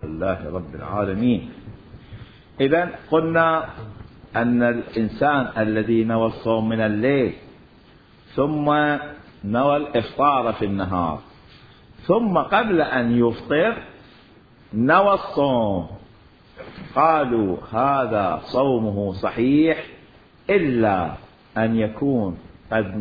لله رب العالمين. إذن قلنا أن الإنسان الذي نوى الصوم من الليل ثم نوى الإفطار في النهار ثم قبل أن يفطر نوى الصوم، قالوا هذا صومه صحيح إلا أن يكون قد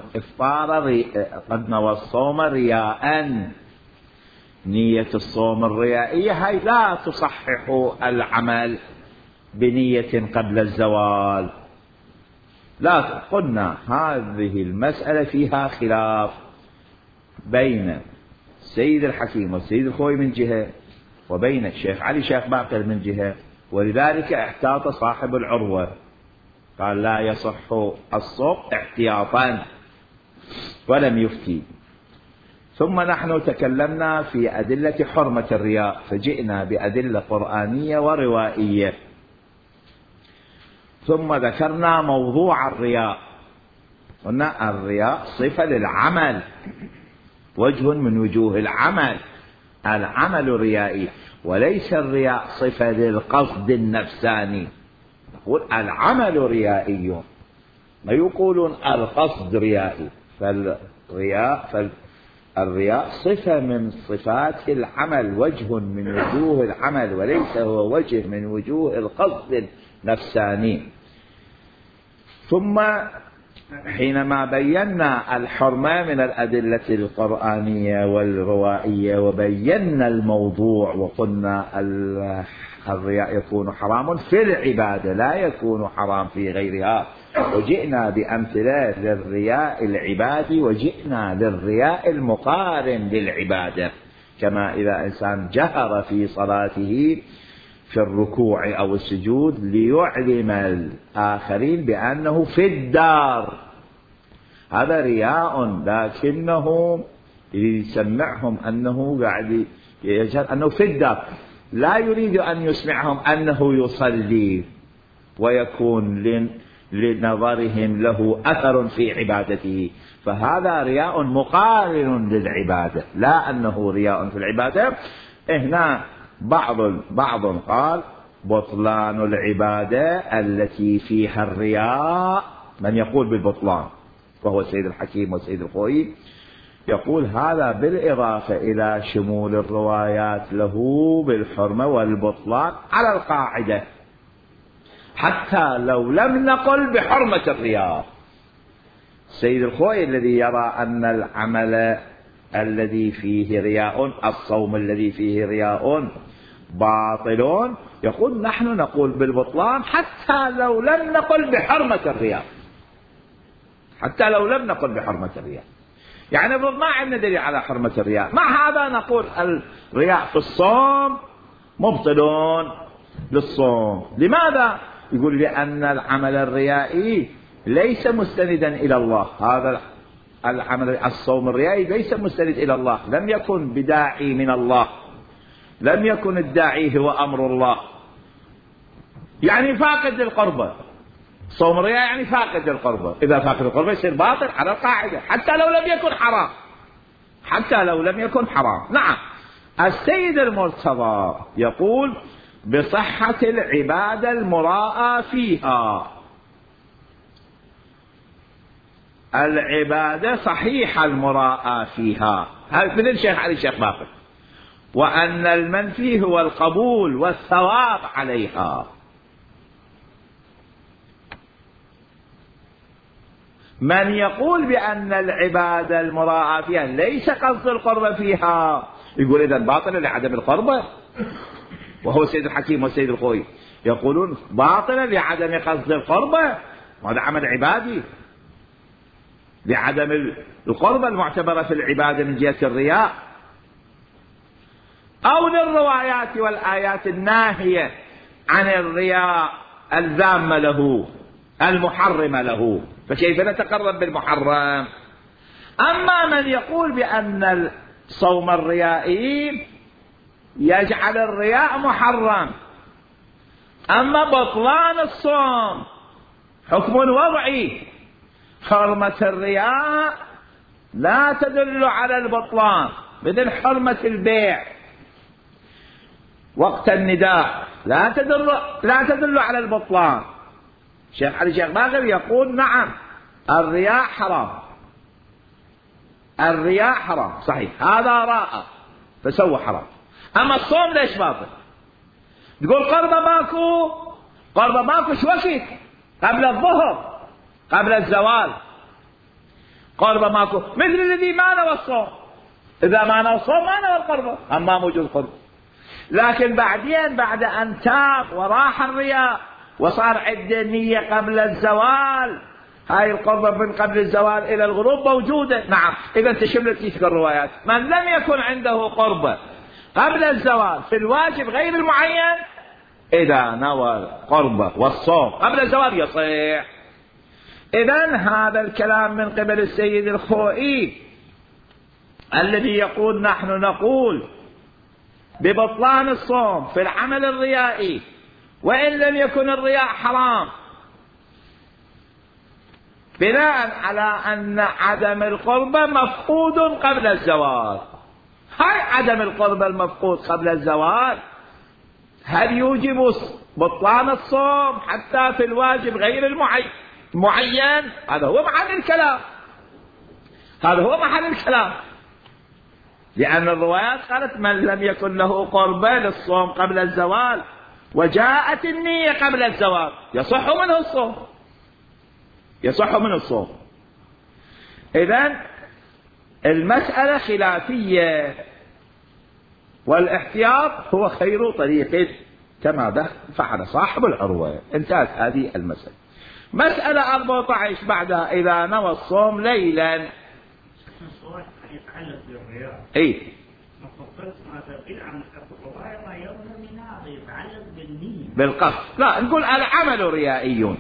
نوى الصوم رياء. نية الصوم الريائية هي لا تصحح العمل بنية قبل الزوال. لا، قلنا هذه المسألة فيها خلاف بين سيد الحكيم والسيد الخوي من جهة وبين الشيخ علي شيخ باقر من جهة، ولذلك احتاط صاحب العروة قال لا يصح الصوم احتياطا ولم يفتي. ثم نحن تكلمنا في أدلة حرمة الرياء فجئنا بأدلة قرآنية وروائية، ثم ذكرنا موضوع الرياء. قلنا الرياء صفة للعمل، وجه من وجوه العمل، العمل ريائي، وليس الرياء صفة للقصد النفساني. نقول العمل ريائي، ما يقولون القصد ريائي. فالرياء صفة من صفات العمل، وجه من وجوه العمل، وليس هو وجه من وجوه القصد النفساني. ثم حينما بينا الحرمة من الأدلة القرآنية والروائية وبينا الموضوع وقلنا الرياء يكون حرام في العبادة لا يكون حرام في غيرها، وجئنا بأمثلة للرياء العبادي وجئنا للرياء المقارن للعبادة، كما إذا إنسان جهر في صلاته في الركوع أو السجود ليعلم الآخرين بأنه في الدار، هذا رياء، لكنه يسمعهم أنه قاعد يجهر أنه في الدار، لا يريد أن يسمعهم أنه يصلي ويكون لنظرهم له أثر في عبادته، فهذا رياء مقارن للعبادة لا أنه رياء في العبادة. هنا بعض قال بطلان العبادة التي فيها الرياء، من يقول بالبطلان وهو سيد الحكيم وسيد الخوي، يقول هذا بالإضافة إلى شمول الروايات له بالحرمة والبطلان على القاعدة، حتى لو لم نقل بحرمة الرياء. سيد الخوي الذي يرى أن العمل الذي فيه رياء، الصوم الذي فيه رياء باطل، يقول نحن نقول بالبطلان حتى لو لم نقل بحرمة الرياء، حتى لو لم نقل بحرمة الرياء. يعني ما عندنا دليل على حرمة الرياء، مع هذا نقول الرياء في الصوم مبطل للصوم. لماذا؟ يقول لأن العمل الريائي ليس مستندا إلى الله، هذا العمل الصوم الريائي ليس مستند إلى الله، لم يكن بداعي من الله، لم يكن الداعي هو أمر الله، يعني فاقد للقربة. صوم الرياء يعني فاقد للقربة، إذا فاقد للقربة يصير باطل على القاعدة حتى لو لم يكن حرام، حتى لو لم يكن حرام. نعم، السيد المرتضى يقول بصحة العبادة المراءة فيها، العبادة صحيح المراءة فيها، هذا مثل الشيخ علي الشيخ باقر، وأن المنفي هو القبول والثواب عليها. من يقول بأن العبادة المراءة فيها ليس قصد القربة فيها، يقول إذن باطل لعدم القربة، وهو سيد الحكيم والسيد الخوي يقولون باطل لعدم قصد القربة، وهذا عمل عبادي، لعدم القربة المعتبرة في العبادة من جهة الرياء، أو للروايات والآيات الناهية عن الرياء الذامة له المحرمة له، فكيف نتقرب بالمحرم؟ أما من يقول بأن الصوم الريائي يجعل الرياء محرم، أما بطلان الصوم حكم وضعي، حرمة الرياء لا تدل على البطلان، مثل حرمة البيع، وقت النداء لا تدل على البطلان. شيخ علي شيخ باقر يقول نعم الرياء حرام، الرياء حرام صحيح، هذا راء فسوى حرام. أما الصوم ليش باطل؟ تقول قرب ماكو شو وقت؟ قبل الظهر، قبل الزوال، قرب ماكو مثل الذي ما نوى الصوم. إذا ما نوى الصوم ما نوى القرب، أما موجود قرب. لكن بعدين بعد أن تاب وراح الرياء وصار عنده نية قبل الزوال، هاي القربة من قبل الزوال إلى الغروب موجودة. نعم، إذا تشملت تلك الروايات. من لم يكن عنده قربة قبل الزوال في الواجب غير المعين، إذا نوى القربة والصوم قبل الزوال يصيح. إذن هذا الكلام من قبل السيد الخوئي الذي يقول نحن نقول ببطلان الصوم في العمل الريائي وإن لم يكن الرياء حرام، بناء على أن عدم القربة مفقود قبل الزوال. هاي عدم القربة المفقود قبل الزوال هل يوجب بطلان الصوم حتى في الواجب غير المعين؟ هذا هو محل الكلام، هذا هو محل الكلام. لأن الروايات قالت من لم يكن له قربة للصوم قبل الزوال وجاءت النية قبل الزوال يصح منه الصوم، يصح منه الصوم. إذن المسألة خلافية، والاحتياط هو خير طريق كما فعل صاحب العروة. انتهت هذه المسألة. مسألة 14 بعدها إذا نوى الصوم ليلا. يتعلق بالرياء. اي. ما تقول عن الرواية ما يظهر منها يتعلق بالنية. بالقصد. لا نقول العمل ريائي.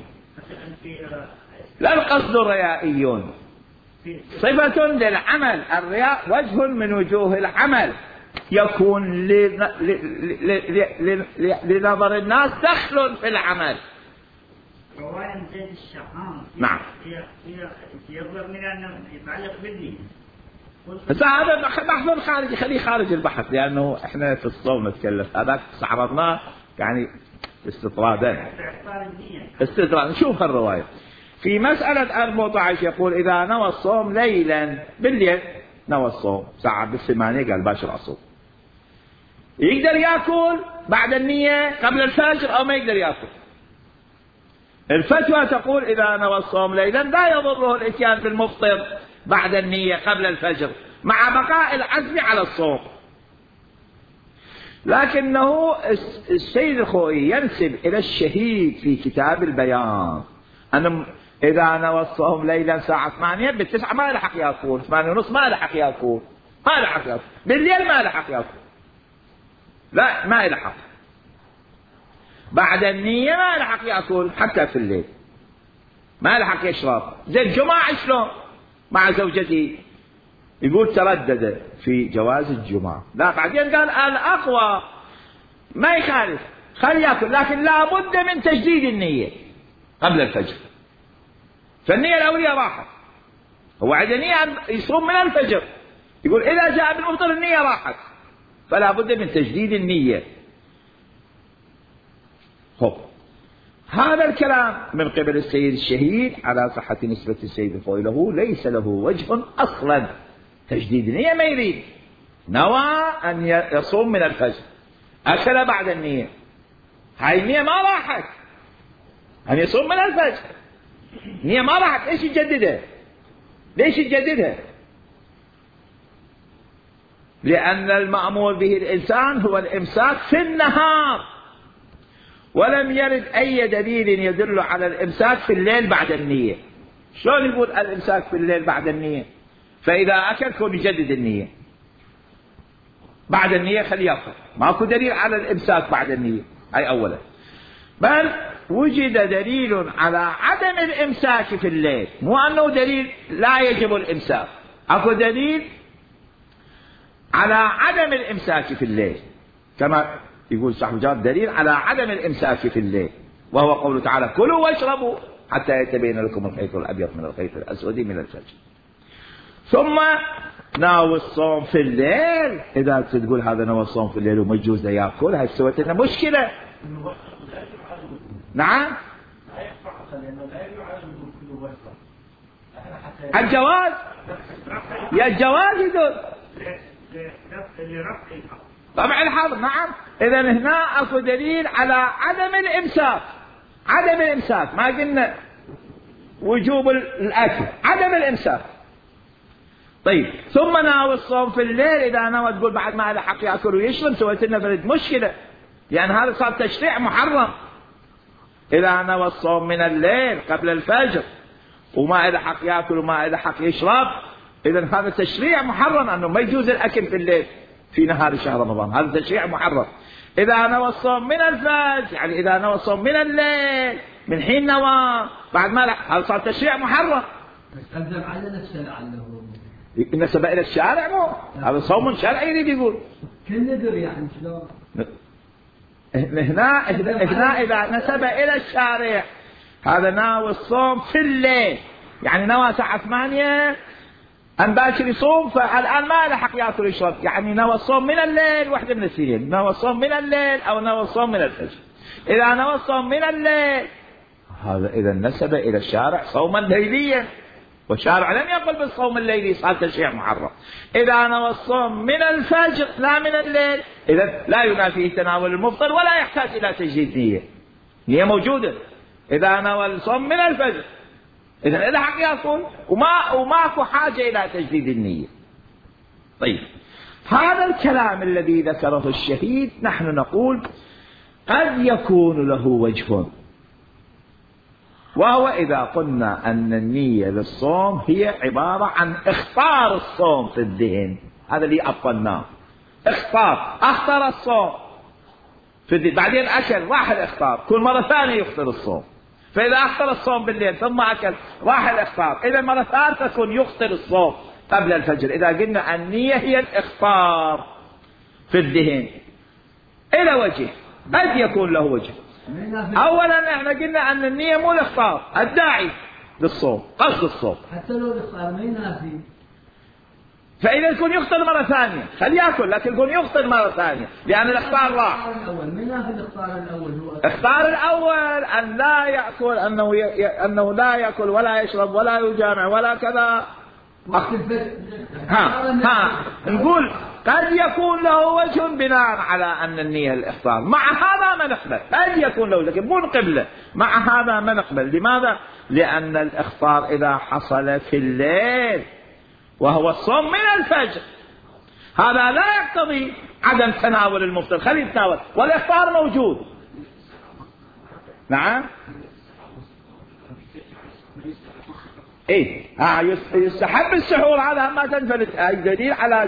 لا القصد ريائي. صفة للعمل. الرياء وجه من وجوه العمل يكون لنظر الناس دخل في العمل. رواية زيد الشحام. نعم. يظهر منها أنه يتعلق بالنية. بس هذا بحث خارجي، خليه خارج البحث، لأنه إحنا في الصوم نتكلم، هذاك استعرضناه يعني استطرادا. نشوف الرواية في مسألة 14 يقول إذا نوى الصوم ليلا، بالليل نوى الصوم ساعة بالثمانية قال باشر الصوم، يقدر يأكل بعد النية قبل الفجر أو ما يقدر يأكل. الفتوى تقول إذا نوى الصوم ليلا لا يضره الإتيان بالمفطر بعد النية قبل الفجر مع بقاء العزم على الصوم. لكنه السيد الخوئي ينسب إلى الشهيد في كتاب البيان أن إذا نوى الصوم ليلا الساعة 8 بالتسعة ما لحق يأكل، 8:30 ما لحق يأكل، ما لحق يأكل بالليل، ما لحق يأكل، لا ما لحق بعد النية، ما لحق يأكل حتى في الليل، ما لحق يشرب. زي الجماعة شلون مع زوجته؟ يقول تردد في جواز الجماعة، لا بعدين قال الأقوى ما يخالف خلي يأكل، لكن لا بد من تجديد النية قبل الفجر. فالنية الأولية راحت، هو عنده نية يصوم من الفجر، يقول إذا جاء بالمفطر النية راحت، فلا بد من تجديد النية. هذا الكلام من قبل السيد الشهيد على صحة نسبة السيد الخوئي له ليس له وجه أصلا. تجديد النية ما يريد، نوى أن يصوم من الفجر، أكل بعد النية، هاي النية ما راحت، أن يصوم من الفجر النية ما راحت، ليش يجددها؟ ليش يجددها؟ لأن المأمور به الإنسان هو الإمساك في النهار، ولم يرد أي دليل يدل على الإمساك في الليل بعد النية. شلون يقول الإمساك في الليل بعد النية؟ فإذا أكل كون يجدد النية بعد النية، خليه يأكل، ماكو دليل على الإمساك بعد النية. أي أولا، بل وجد دليل على عدم الإمساك في الليل، مو أنه دليل لا يجب الإمساك، أكو دليل على عدم الإمساك في الليل، كما يقول صاحب الجواب دليل على عدم الإمساك في الليل، وهو قوله تعالى كلوا واشربوا حتى يتبين لكم الخيط الأبيض من الخيط الأسود من الفجر. ثم ناوي الصوم في الليل. إذا تقول هذا ناوي الصوم في الليل وما يجوز له يأكل، هاي سوت لنا مشكلة. نعم الجواز، يا الجواز يدل طبعا الحظر. نعم إذا هنا أكو دليل على عدم الإمساك. عدم الإمساك، ما قلنا وجوب الأكل، عدم الإمساك. طيب ثم ناوي الصوم في الليل. إذا ناوي تقول بعد ما له حق يأكل ويشرب، سويت لنا فرد مشكلة، يعني هذا صار تشريع محرم. إذا نوى الصوم من الليل قبل الفجر وما إذا حق يأكل وما إذا حق يشرب، إذا هذا تشريع محرم، أنه ما يجوز الأكل في الليل في نهار شهر رمضان، هذا تشريع محرم. إذا نوى الصوم من الفجر، يعني إذا نوى الصوم من الليل من حين نوى بعد ما هذا صار تشريع محرم. أقدم على نفسه لعله نسب إلى الشارع، مو هذا صوم شرعي يريد يقول كالنذر، يعني شلون هنا إذا نسب إلى الشارع هذا ناوي الصوم في الليل، يعني نوى الساعة 8 أن باكر يصوم، فالآن ما له حق يأكل ويشرب، يعني نوى الصوم من الليل، واحدة من الاثنين، نوى الصوم من الليل أو نوى الصوم من الفجر. إذا نوى الصوم من الليل هذا إذا نسب إلى الشارع صوما ليليا، والشارع لم يقل بالصوم الليلي، صار تشريع محرم. إذا نوى الصوم من الفجر لا من الليل، إذا لا ينافيه تناول المفطر ولا يحتاج إلى تجديد نية، نية موجودة. إذا نوى الصوم من الفجر إذا إذا حق يأكل وماكو حاجة إلى تجديد النية. طيب هذا الكلام الذي ذكره الشهيد نحن نقول قد يكون له وجه، وهو إذا قلنا أن النية للصوم هي عبارة عن اختار الصوم في الذهن، هذا اللي أبطلناه. اختار الصوم في الذهن، بعدين أكل راح الإخطار، كل مرة ثانية يخطر الصوم. فإذا أخطر الصوم بالليل ثم أكل راح الإخطار، إذا مرة ثالثة تكون يخطر الصوم قبل الفجر. إذا قلنا النية هي الإخطار في الذهن إلى وجه، قد يكون له وجه. أولا احنا قلنا أن النية مو الإخطار، الداعي للصوم، قصد الصوم. حتى لو الإخطار ما ينافي، فإذا يكون يخطر مرة ثانية خلي يأكل، لكن يكون يخطر مرة ثانية لأن الإخطار راح. ما ينافي الإخطار الأول، هو الإخطار الأول أن لا يأكل، أنه لا يأكل ولا يشرب ولا يجامع ولا كذا. نقول قد يكون له وجه بناء على أن النية الإخطار، مع هذا ما نقبل. قد يكون له لكن مو نقبله، مع هذا ما نقبل. لماذا؟ لأن الإخطار إذا حصل في الليل وهو الصوم من الفجر هذا لا يقتضي عدم تناول المفطر، خليه يتناول والإخطار موجود. نعم يستحب السحور، هذا ما تنفلت، أي دليل على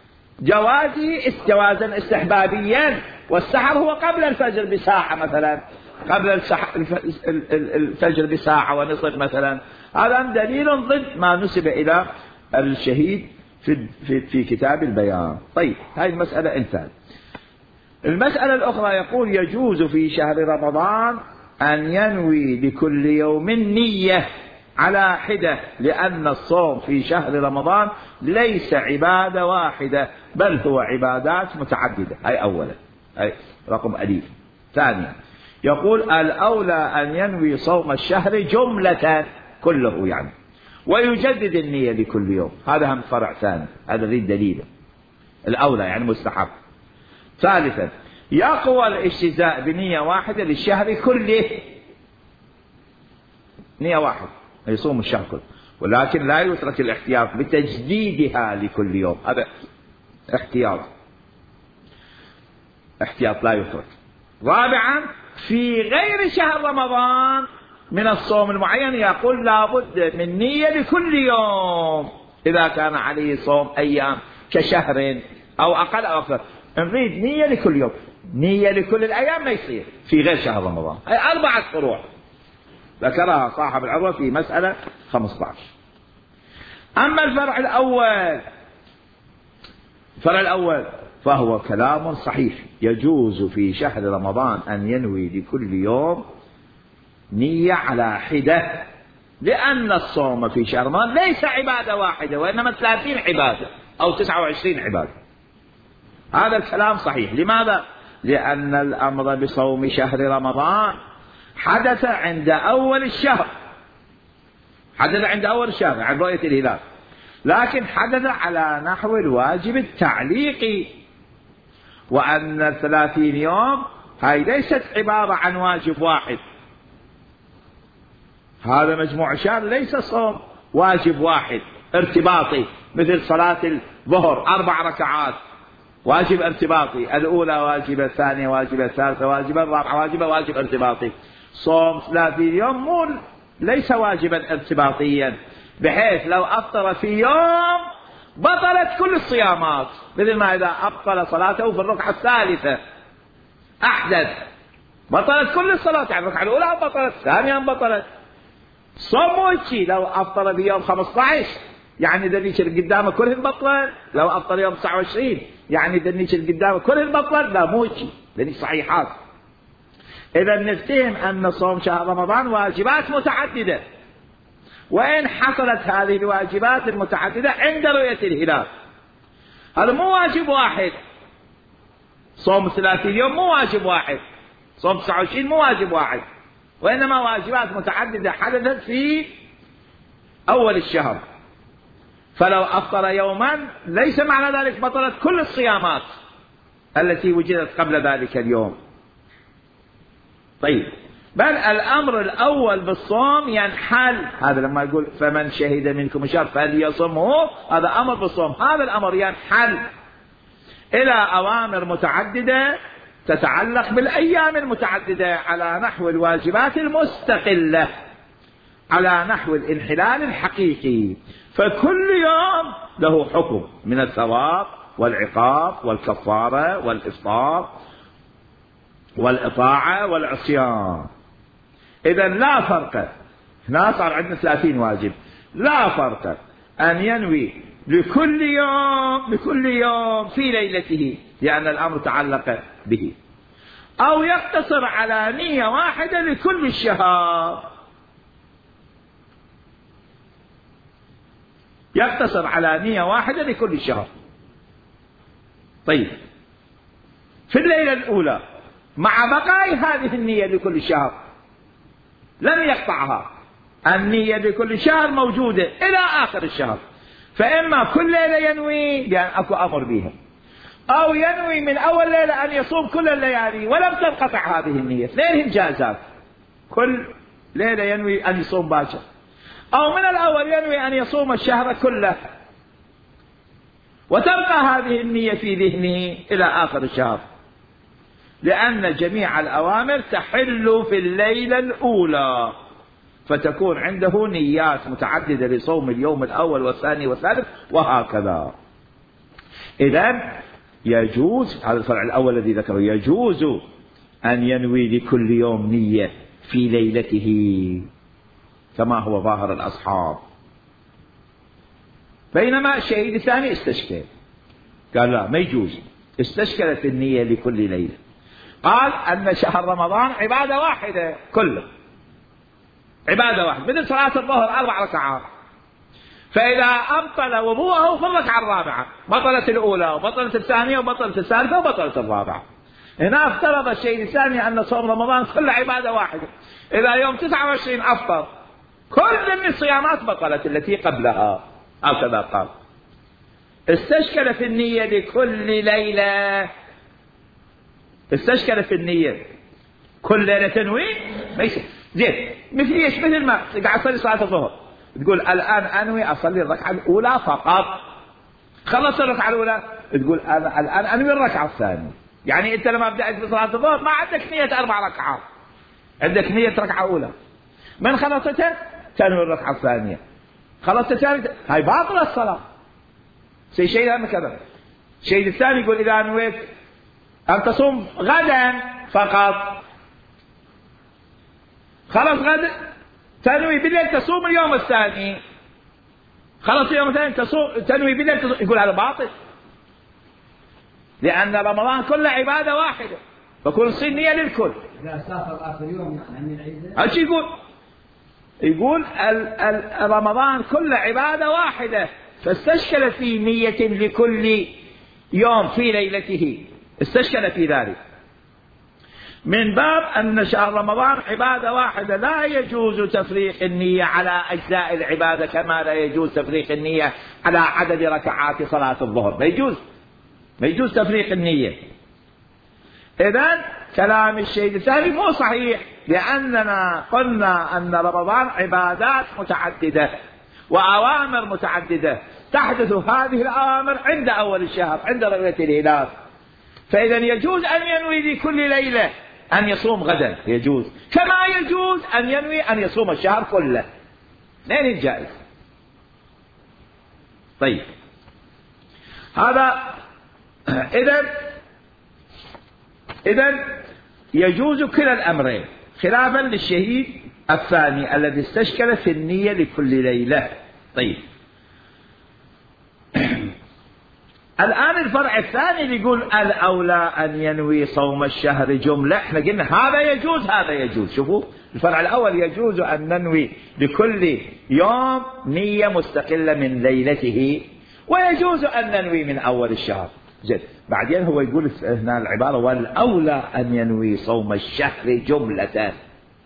جوازا استحبابيا. والسحر هو قبل الفجر بساعة مثلا، قبل الفجر بساعة ونصف مثلا، هذا دليل ضد ما نسب إلى الشهيد في كتاب البيان. طيب هذه المسألة انتهت. المسألة الأخرى يقول يجوز في شهر رمضان أن ينوي لكل يوم نية على حدة، لأن الصوم في شهر رمضان ليس عبادة واحدة بل هو عبادات متعددة. هاي أولا، هاي رقم أليف. ثانيا يقول الأولى أن ينوي صوم الشهر جملة كله يعني، ويجدد النية لكل يوم. هذا هم فرع ثاني، هذا غير دليل. الأولى يعني مستحب. ثالثا يقوى الاجتزاء بنية واحدة للشهر كله، نية واحدة يصوم الشهر كله، ولكن لا يترك الاحتياط بتجديدها لكل يوم، هذا احتياط لا يترك. رابعا في غير شهر رمضان من الصوم المعين يقول لابد من نية لكل يوم، إذا كان عليه صوم أيام كشهر أو أقل أو أكثر، نريد نية لكل يوم. نية لكل الأيام ما يصير في غير شهر رمضان. هي 4 فروع ذكرها صاحب العروة في مسألة 15. أما الفرع الأول فهو كلام صحيح، يجوز في شهر رمضان أن ينوي لكل يوم نية على حدة لأن الصوم في شهر رمضان ليس عبادة واحدة وإنما 30 عبادة أو 29 عبادة. هذا الكلام صحيح. لماذا؟ لأن الأمر بصوم شهر رمضان حدث عند أول الشهر، حدث عند أول الشهر عند رؤية الهلال، لكن حدث على نحو الواجب التعليقي، وأن 30 يوم هاي ليست عبارة عن واجب واحد. هذا مجموع شهر ليس صوم واجب واحد ارتباطي مثل صلاة الظهر 4 ركعات واجب ارتباطي، الأولى واجبة، الثانية واجبة، الثالثة واجبة، الرابعة واجبة، واجب ارتباطي. صوم 30 يوم ليس واجبا ارتباطيا، بحيث لو أفطر في يوم بطلت كل الصيامات، مثل ما إذا أبطل صلاته في الركعة الثالثة أحدث بطلت كل الصلاة، يعني الركعة الأولى بطلت، الثانية بطلت. صوم شيء لو أفطر في يوم 15 يعني ذنيش اللي قدامه كلهن بطل، لو أفطر يوم 29 يعني ذنيش اللي قدامه كلهن بطل، لا مو شيء، ذنيش صحيحات. إذا نفتهم أن صوم شهر رمضان واجبات متعددة، وإن حصلت هذه الواجبات المتعددة عند رؤية الهلال، هذا مو واجب واحد. صوم 30 يوم مو واجب واحد، صوم 29 مو واجب واحد، وإنما واجبات متعددة حدثت في أول الشهر. فلو أفطر يوما ليس معنى ذلك بطلت كل الصيامات التي وجدت قبل ذلك اليوم. طيب، بل الأمر الأول بالصوم ينحل، هذا لما يقول فمن شهد منكم الشهر فليصمه، هذا أمر بالصوم، هذا الأمر ينحل إلى أوامر متعددة تتعلق بالأيام المتعددة على نحو الواجبات المستقلة، على نحو الانحلال الحقيقي. فكل يوم له حكم من الثواب والعقاب والكفارة والإفطار والإطاعة والعصيان. إذا لا فرق، هنا صار عندنا 30 واجب، لا فرق أن ينوي لكل يوم في ليلته لأن الأمر تعلق به، أو يقتصر على نية واحدة لكل الشهر، يقتصر على نية واحدة لكل الشهر. طيب، في الليلة الأولى مع بقاء هذه النية لكل شهر لم يقطعها، النية لكل شهر موجودة إلى آخر الشهر، فإما كل ليلة ينوي لأن أكو أمر بها، أو ينوي من أول ليلة أن يصوم كل الليالي ولم تنقطع هذه النية، اثنين جازات، كل ليلة ينوي أن يصوم باكر، أو من الأول ينوي أن يصوم الشهر كله وتبقى هذه النية في ذهنه إلى آخر الشهر، لأن جميع الأوامر تحل في الليلة الأولى، فتكون عنده نيات متعددة لصوم اليوم الأول والثاني والثالث وهكذا. إذن يجوز، هذا الفرع الأول الذي ذكره، يجوز أن ينوي لكل يوم نية في ليلته كما هو ظاهر الأصحاب. بينما الشهيد الثاني استشكل، قال لا ما يجوز، استشكلت النية لكل ليلة، قال أن شهر رمضان عبادة واحدة كله، عبادة واحدة مثل صلاة الظهر 4 ركعات، فإذا أبطل وضوءه في الركعة الرابعة بطلت الأولى وبطلت الثانية وبطلت الثالثة وبطلت الرابعة. هنا افترض الشيء الثاني أن صوم رمضان كله عبادة واحدة، إذا يوم 29 أفطر كل من الصيامات بطلت التي قبلها، هكذا قال. استشكل في النية لكل ليلة، استشكل في النية كل ليلة تنوي زين، مثل ايش؟ مثل ما قاعد تصلي صلاة الظهر تقول الآن أنوي أصلي الركعة الأولى فقط، خلصت الركعة الأولى تقول أنا الآن أنوي الركعة الثانية. يعني أنت لما بدأت بصلاة الظهر ما عندك نية 4 ركعات، عندك نية ركعة أولى، من خلصتها تنوي الركعة الثانية، خلصت الثالثة، هاي باطلة الصلاة. شيء كذا. الشيء الثاني يقول إذا نويت أن تصوم غدا فقط، خلص غد تنوي بالليل تصوم اليوم الثاني، خلص اليوم الثاني تنوي بالليل تصوم، يقول هذا باطل، لأن رمضان كله عبادة واحدة فكل صير نية للكل. إذا سافر آخر يوم يعني العيد، هالشي يقول يقول رمضان كل عبادة واحدة، فاستشكل في نية لكل يوم في ليلته، استشكل في ذلك من باب أن شهر رمضان عبادة واحدة، لا يجوز تفريق النية على أجزاء العبادة كما لا يجوز تفريق النية على عدد ركعات صلاة الظهر، ما يجوز تفريق النية. إذن كلام الشيخ الثاني مو صحيح، لأننا قلنا أن رمضان عبادات متعددة وأوامر متعددة، تحدث هذه الأوامر عند أول الشهر عند رؤية الهلال، فإذا يجوز أن ينوي لكل ليلة أن يصوم غدا، يجوز كما يجوز أن ينوي أن يصوم الشهر كله، لين الجائز. طيب هذا إذن يجوز كلا الأمرين، خلافا للشهيد الثاني الذي استشكل في النية لكل ليلة. طيب الآن الفرع الثاني اللي يقول الأولى أن ينوي صوم الشهر جملة، احنا قلنا هذا يجوز هذا يجوز. شوفوا الفرع الأول يجوز أن ننوي لكل يوم نية مستقلة من ليلته، ويجوز أن ننوي من أول الشهر. جد بعدين هو يقول هنا العبارة والأولى أن ينوي صوم الشهر جملة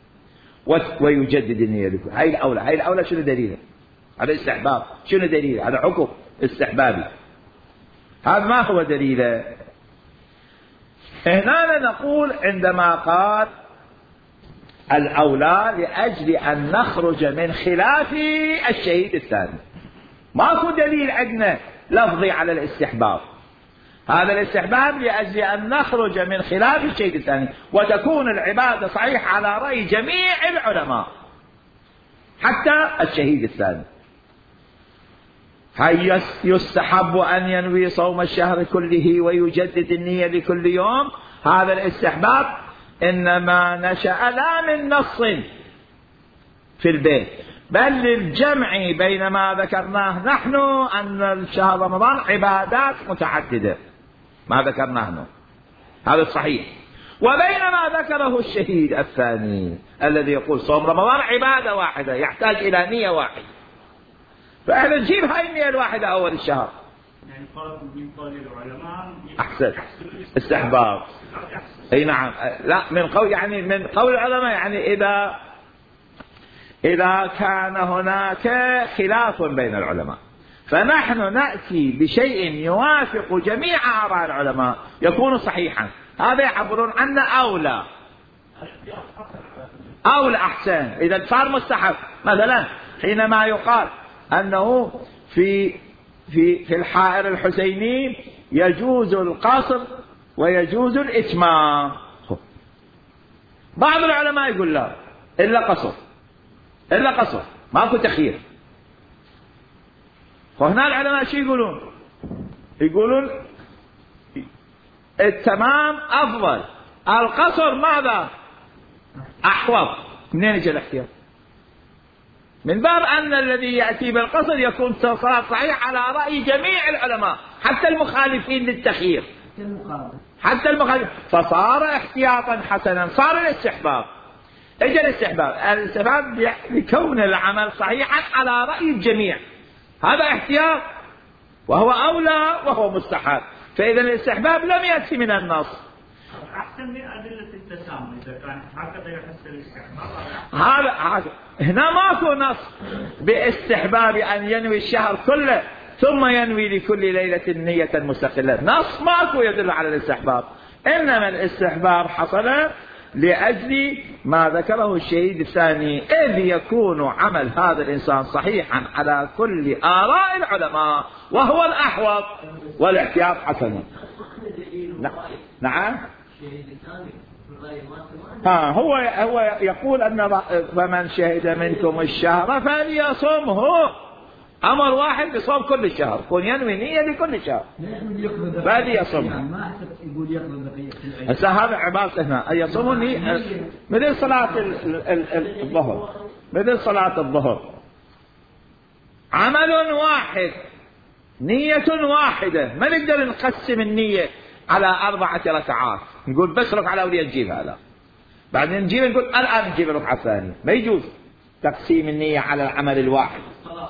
ويجدد النية لكل. هاي الأولى شنو دليله؟ هذا استحباب. شنو دليله؟ هذا حكم استحبابي، هذا ما هو دليله. هنا نقول عندما قال الأولى لأجل أن نخرج من خلاف الشهيد الثاني، ماكو دليل عندنا لفظي على الاستحباب، هذا الاستحباب لأجل أن نخرج من خلاف الشيء الثاني وتكون العبادة صحيحة على رأي جميع العلماء حتى الشهيد الثاني. هل يستحب أن ينوي صوم الشهر كله ويجدد النية لكل يوم؟ هذا الاستحباب إنما نشأ لا من نص في البيت، بل للجمع بين ما ذكرناه نحن أن شهر رمضان عبادات متعددة، ما ذكرناه نحن هذا الصحيح، وبين ما ذكره الشهيد الثاني الذي يقول صوم رمضان عبادة واحدة يحتاج إلى نية واحدة، فإحنا نجيب هاي النية الواحدة أول الشهر. يعني من قول العلماء أحسن استحباب. أي نعم، لا من قول يعني من قول العلماء يعني إذا كان هناك خلاف بين العلماء فنحن نأتي بشيء يوافق جميع آراء العلماء يكون صحيحا، هذا يعبرون عنه أولى أحسن. إذا صار مستحب مثلا حينما يقال أنه في الحائر الحسيني يجوز القصر ويجوز الإتمام، بعض العلماء يقول لا إلا قصر ماكو تخيير. وهنا العلماء شو يقولون التمام أفضل، القصر ماذا أحوط. منين يجي الاختيار؟ من باب أن الذي يأتي بالقصر يكون صلاة صحيح على رأي جميع العلماء حتى المخالفين للتخيير، حتى المخالف، فصار احتياطا حسنا، صار الاستحباب. اجى الاستحباب لكون العمل صحيحا على رأي الجميع، هذا احتياط وهو أولى وهو مستحب، فإذا الاستحباب لم يأتي من النص. أحسن من أدلة التسامح إذا كان هكذا يحس الاستحباب. هذا هنا ماكو نص باستحباب أن ينوي الشهر كله ثم ينوي لكل ليلة نية مستقلة، نص ماكو يدل على الاستحباب، إنما الاستحباب حصل لأجل ما ذكره الشهيد الثاني، إذ يكون عمل هذا الإنسان صحيحا على كل آراء العلماء وهو الأحوط والاحتياط حسنا. نعم هو يقول أن فمن شهد منكم الشهر فليصمه، أمر واحد بصوم كل الشهر، كون ينوي نية لكل شهر فليصمه. هسه هذا عبارة هنا أن يصومني مثل صلاة الظهر، مثل صلاة الظهر عمل واحد نية واحدة، ما نقدر نقسم النية على 4 ركعات نقول بس ركعة الأولى نجيب هذا بعدين نجيب نقول الآن نجيب الركعة الثانية، ما يجوز. تقسيم النية على العمل الواحد.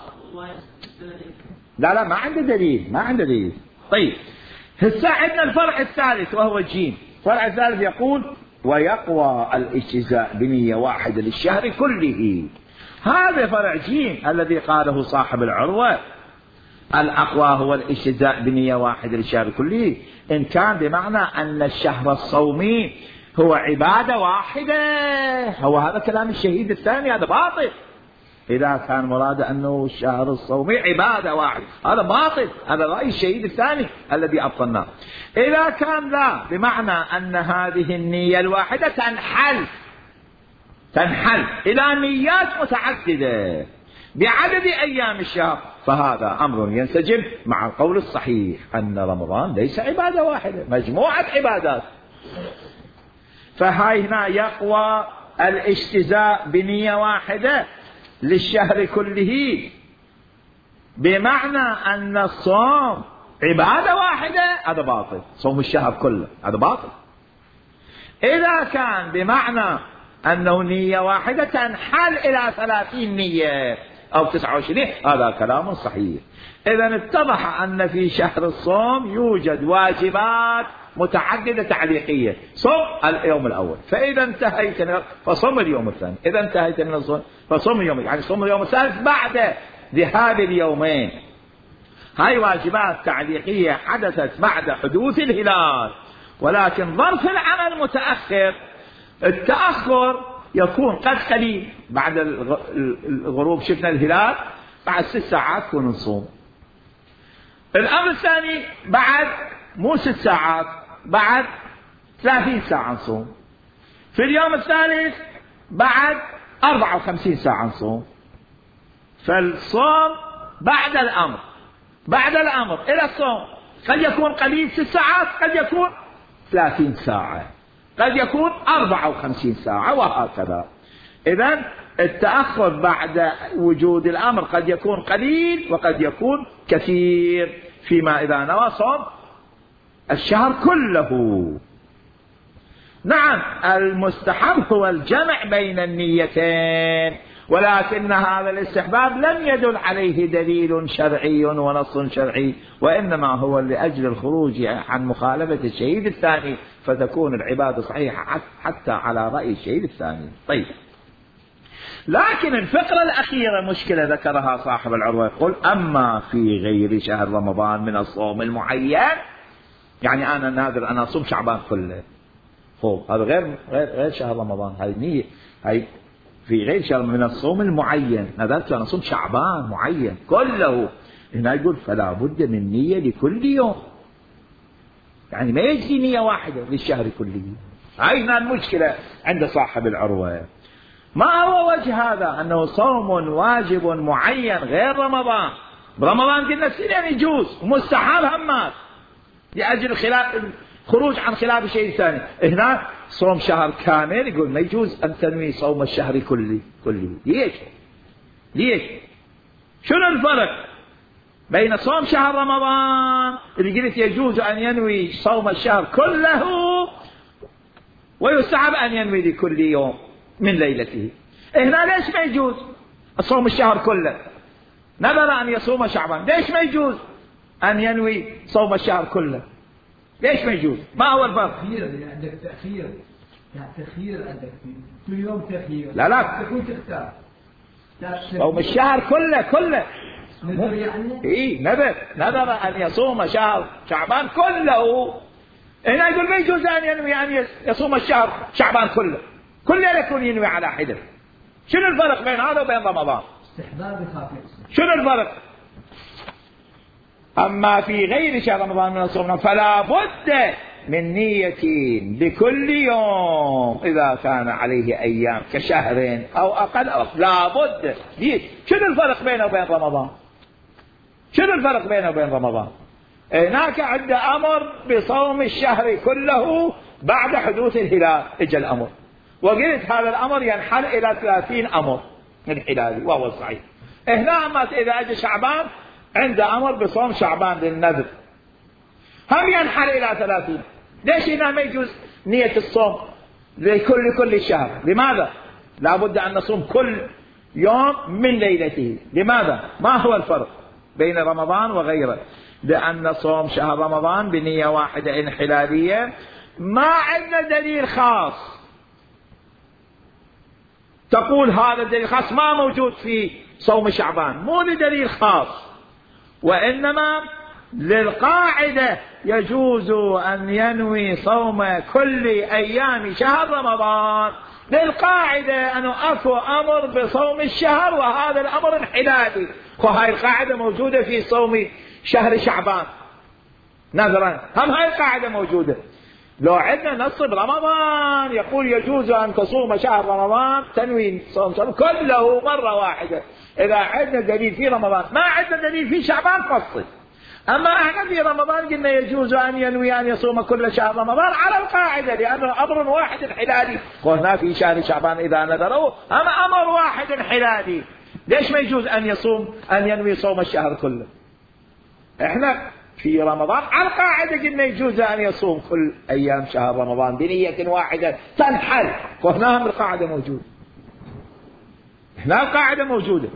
لا ما عنده دليل. طيب هسه عندنا الفرع الثالث وهو الجيم. الفرع الثالث يقول ويقوى الاجتزاء بنية واحدة للشهر كله. هذا فرع جيم الذي قاله صاحب العروة. الأقوى هو الاجتزاء بنية واحدة للشهر كله إن كان بمعنى أن الشهر الصومي هو عبادة واحدة. هو هذا كلام الشهيد الثاني، هذا باطل. إذا كان مراد أنه الشهر الصومي عبادة واحدة هذا باطل، هذا رأي الشهيد الثاني الذي أبطلناه. إذا كان لا بمعنى أن هذه النية الواحدة تنحل إلى نيات متعددة بعدد أيام الشهر، فهذا أمر ينسجم مع القول الصحيح أن رمضان ليس عبادة واحدة، مجموعة عبادات. فهاي هنا يقوى الاجتزاء بنية واحدة للشهر كله بمعنى أن الصوم عبادة واحدة، هذا باطل. صوم الشهر كله هذا باطل. إذا كان بمعنى أنه نية واحدة تنحل إلى 30 نية أو 29، هذا كلام صحيح. إذا اتضح أن في شهر الصوم يوجد واجبات متعددة تعليقية. صوم اليوم الأول، فإذا انتهيت فصوم اليوم الثاني، إذا انتهيت من الصوم فصوم اليوم، يعني صوم اليوم الثالث بعد ذهاب اليومين. هاي واجبات تعليقية حدثت بعد حدوث الهلال، ولكن ظرف العمل متأخر. التأخر يكون قد قليل، بعد الغروب شفنا الهلال، بعد 6 ساعات كون نصوم. الأمر الثاني بعد مو 6 ساعات، بعد 30 ساعة نصوم. في اليوم الثالث بعد 54 ساعة نصوم. فالصوم بعد الأمر إلى الصوم قد يكون قليل 6 ساعات، قد يكون 30 ساعة، قد يكون 54 ساعة، وهكذا. إذن التأخر بعد وجود الأمر قد يكون قليل وقد يكون كثير، فيما إذا نوى صوم الشهر كله. نعم المستحب هو الجمع بين النيتين، ولكن هذا الاستحباب لم يدل عليه دليل شرعي ونص شرعي، وإنما هو لأجل الخروج عن مخالفة الشهيد الثاني، فتكون العبادة صحيحة حتى على رأي الشهيد الثاني. طيب، لكن الفقرة الأخيرة مشكلة ذكرها صاحب العروة، يقول أما في غير شهر رمضان من الصوم المعين، يعني أنا ناذر أنا أصوم شعبان كله، هذا غير شهر رمضان، هاي نية، هاي في غير شهر من الصوم المعين، نذرت أنا أصوم شعبان معين كله. هنا يقول فلا بد من نية لكل يوم، يعني ما يجي نية واحدة للشهر كله. هاي هنا المشكلة عند صاحب العروة. ما هو وجه هذا؟ أنه صوم واجب معين غير رمضان. برمضان قلنا سنين يجوز ومستحب همات لأجل خروج عن خلاف الشيء الثاني. هنا صوم شهر كامل يقول ما يجوز أن تنوي صوم الشهر كله. ليش؟ شنو الفرق بين صوم شهر رمضان اللي قلت يجوز أن ينوي صوم الشهر كله، ويستحب أن ينوي لكل يوم من ليلته؟ هنا ليش ما يجوز صوم الشهر كله؟ نذر أن يصوم شعبان، ليش ما يجوز أن ينوي صوم الشهر كله؟ ليش ما يجوز؟ ما هو الفرق؟ عندك تأخير عندك كل يوم تأخير. لا تكون تختار صوم الشهر كله. نذر يعني؟ إيه نذر أن يصوم شهر شعبان كله. هنا يقول ما يجوز أن ينوي أن يصوم الشهر شعبان كل يكون ينوي على حدة. شنو الفرق بين هذا وبين رمضان؟ استحباب خفيف. شنو الفرق؟ أما في غير شهر رمضان من الصوم فلا بد من نية لكل يوم إذا كان عليه أيام كشهر أو أقل أو لا بد. شنو الفرق بينه وبين رمضان؟ هناك عند أمر بصوم الشهر كله بعد حدوث الهلال، اجى الأمر وقلت هذا الأمر ينحل إلى 30 أمر من الهلال وهو الصحيح. هنا أما إذا أجى شعبان عند أمر بصوم شعبان للنذر هم ينحل إلى 30. ليش هنا ما يجوز نية الصوم لكل شهر؟ لماذا؟ لا بد أن نصوم يوم من ليلته. لماذا؟ ما هو الفرق بين رمضان وغيره؟ لأن صوم شهر رمضان بنية واحدة انحلالية ما عندنا دليل خاص تقول هذا الدليل خاص ما موجود في صوم شعبان، مو لدليل خاص، وإنما للقاعدة يجوز أن ينوي صوم كل أيام شهر رمضان، للقاعدة أنه أكو أمر بصوم الشهر وهذا الأمر انحلالي، وهاي القاعدة موجودة في صوم شهر شعبان نظرا، هم هاي القاعدة موجودة. لو عندنا نص برمضان يقول يجوز أن تصوم شهر رمضان تنوي صوم شهر كله مرة واحدة، إذا عندنا دليل في رمضان، ما عندنا دليل في شعبان فصل. أما احنا في رمضان قلنا يجوز أن ينوي أن يصوم كل شهر رمضان على القاعدة، لأنه أمر واحد انحلالي، قلنا في شهر شعبان إذا نذروا أما أمر واحد انحلالي، ليش ما يجوز أن ينوي صوم الشهر كله؟ احنا في رمضان على القاعدة قلنا يجوز أن يصوم كل أيام شهر رمضان بنية واحدة تنحل، قلنا هم القاعدة موجودة، هنا القاعدة موجودة.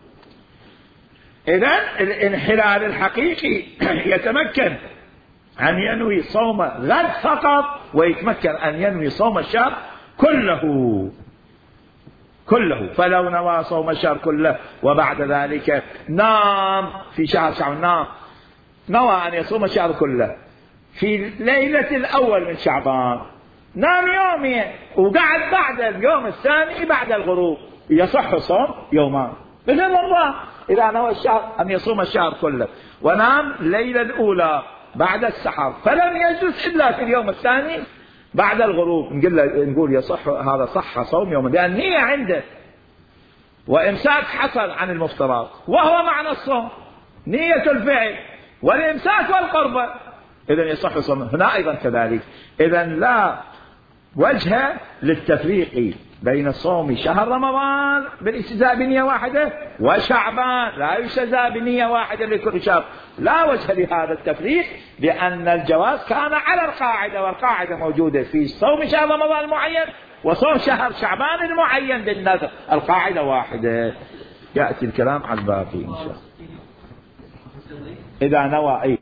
إذن الانحلال الحقيقي يتمكن أن ينوي صوم غد فقط، ويتمكن أن ينوي صوم الشهر كله. فلو نوى صوم الشهر كله وبعد ذلك نام في شهر شعبان، نوى أن يصوم الشهر كله في ليلة الأول من شعبان، نام يومين وقعد بعد اليوم الثاني بعد الغروب، يصح صوم يومان مثل الله. إذا نوى الشهر أن يصوم الشهر كله ونام الليلة الأولى بعد السحر فلم يجلس إلا في اليوم الثاني بعد الغروب، نقول يصح، هذا صح صوم يوم، لأن النية عنده وإمساك حصل عن المفترض، وهو معنى الصوم نية الفعل والإمساك والقربة، إذن يصح صوم. هنا أيضا كذلك. إذن لا وجه للتفريق بين صوم شهر رمضان بالاجتزاء بنية واحدة وشعبان لا يجتزى بنية واحدة لكل شهر، لا وجه لهذا التفريق، لأن الجواز كان على القاعدة، والقاعدة موجودة في صوم شهر رمضان المعين وصوم شهر شعبان المعين بالنذر، القاعدة واحدة. يأتي الكلام على الباقي إن شاء الله إذا نوى